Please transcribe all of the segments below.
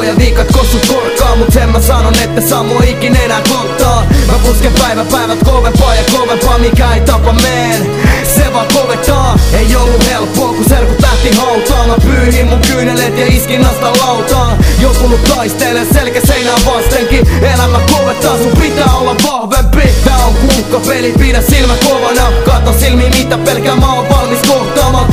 pojan viikat kossut korkaa, mut sen mä sanon, että saa mua ikin enää kohtaa. Mä pusken päivät kovempaa ja kovempaa, mikä ei tapa meen, se vaan kovettaa. Ei ollut helppoa kun serkut lähti hautaan. Mä pyyhin mun kyyneleet ja iskin nasta lautaan. Joutunut taisteilee selkä seinään vastenkin. Elämä kovettaa, sun pitää olla vahvempi. Tää on kuukkapeli, pidä silmä kovana. Kato silmiin mitä pelkää, mä oon valmis kohtaamaan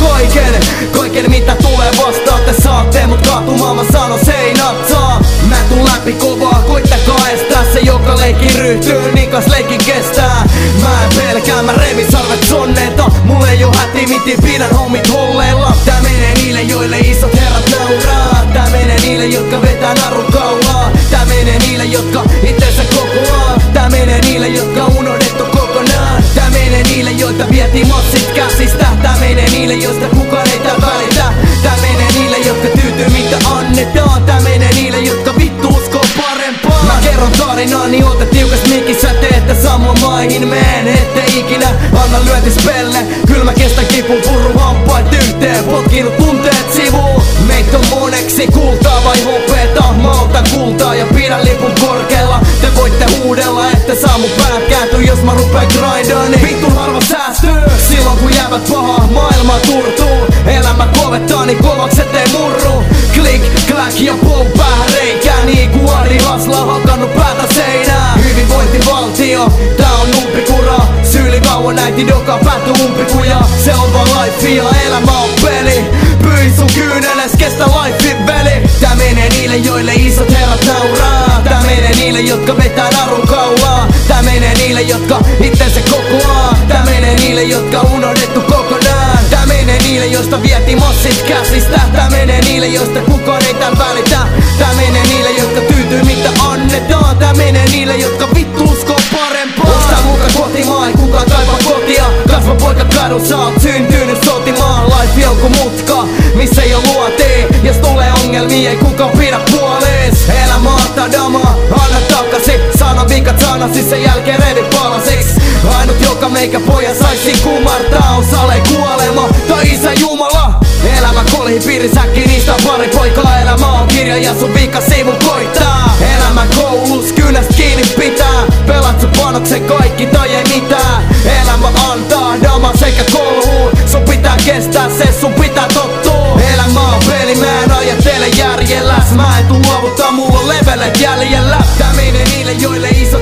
kaiken mitä tulee vastaan. Te saatte mut kaatumaan, mä sanon se ei natsaa. Mä tuun läpi kovaa, koittakaa estää se joka leikin ryhtyy, niin kas leikin kestää. Mä en pelkää, mä reivin sarvet sonneita. Mulle ei oo hätimiti, pidän hommit holleilla. Tää menee niille joille isot herrat nauraa. Tää menee niille jotka vetää narun kaulaa. Tää menee niille jotka itsensä kokoaa. Tää menee niille jotka unohdettu kokonaan. Tää menee niille joilta vietiin massit käsistä. Tää menee niille joista kukaan ei tää välitä. Tää menee niille jotka tyytyy mitä annetaan. Tää menee niille jotka vittu uskoo parempaa. Mä kerron tarinaa niin ootte tiukas mikissä. Te ette saa mua maihin meen, ette ikinä anna lyöntispelle. Kyllä mä kestän kipun purru hampaat yhteen, potkinut tunteet sivuun. Meitä on moneksi kultaa vai hopeeta. Mä otan kultaa ja pidän lipun korkealla. Te voitte huudella ette saa mun päät kääntyy jos mä rupeen grindaan, niin vittu harva säästyy. Silloin kun jäävät pahaa, maailma turtuu. Elämä kovettaa niin kovaks ettei murru. Klik, klack ja pou päähän reikää. Niin kuin Ari Hasla hakannut päätä seinää. Hyvinvointivaltio, tää on umpikura. Syyli kauan äiti doka pääty umpikuja. Se on vaan life ja elämä on peli. Pyi sun kyyneles, kestä lifein veli. Tää menee niille joille isot herrat nauraa. Tää menee niille jotka vetää narun kaulaa. Tää menee niille jotka itsensä kokoaa. Tää menee niille jotka unohdettu kokonaan. Tää menee niille joista vietiin massit käsistä. Tää menee niille joista kukaan ei tän välitä. Tää menee niille jotka tyytyy mitä annetaan. Tää menee niille jotka vittu uskoo parempaa. Onks tää muka kotimaa, ei kukaan kaipaa kotia. Kasva poika kadun, sä oot syntynyt sotimaan. Life joku mutka, missä ei oo luotia. Jos tulee ongelmia, ei kukaan pidä puolis. Elämä antaa damaa, anna takaisin. Sano vikat sanasi, sen jälkeen revi palasiksi. Ainut joka meikä poja saisi kumartaa on sale kuolema tai isä Jumala. Elämä kolhi piirisäkki, niistä on pari poikaa. Elämä on kirja ja sun vika sivun koittaa. Elämä koulus, kynästä kiinni pitää. Pelat sun panoksen kaikki tai ei mitään. Elämä antaa dama sekä kolhuun. Sun pitää kestää se, sun pitää tottua. Elämä on peli, mä en ajattele järjelläs. Mä en tuu luovuttaa, mulla on levelet jäljellä. Tää menee niille joille iso